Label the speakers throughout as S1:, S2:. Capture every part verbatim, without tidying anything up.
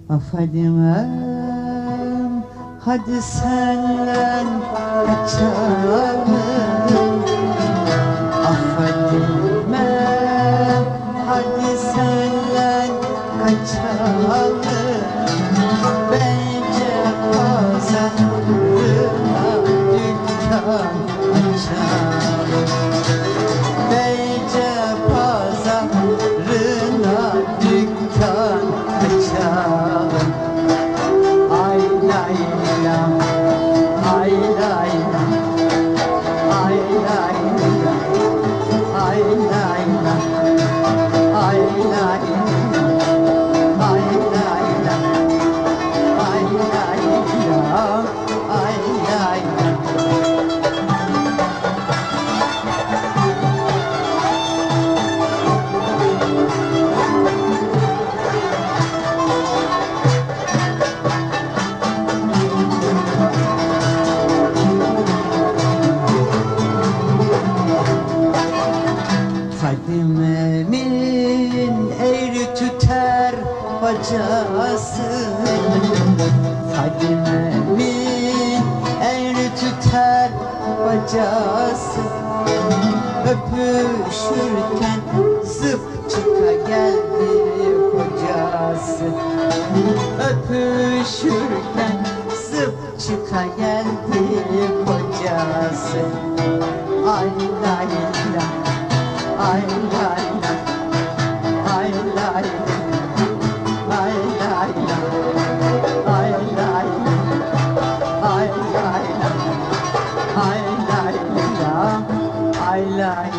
S1: Fadime'm, hadi sen kaçalım. Ah Fadime'm, hadi sen kaçalım. Bence pazarına dükkan açalım. Bence pazarına dükkan açalım. Ay lay lam, ay lay lam, ay lay lam, ay lay lam, ay lay lam, ay lay lam, ay lay lam, ay lay lam. Fadime'min eğri tüter bacası, Fadime'min eğri tüter bacası. Öpüşürken zıp çıka geldi kocası. Öpüşürken zıp çıka geldi kocası. Ay lay lay, ay lay lay, ay lay lay, ay lay lay, ay lay lay, ay lay lay, ay lay lay, ay lay lay.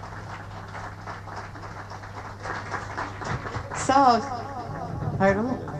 S1: Sağ ol. Hayrola?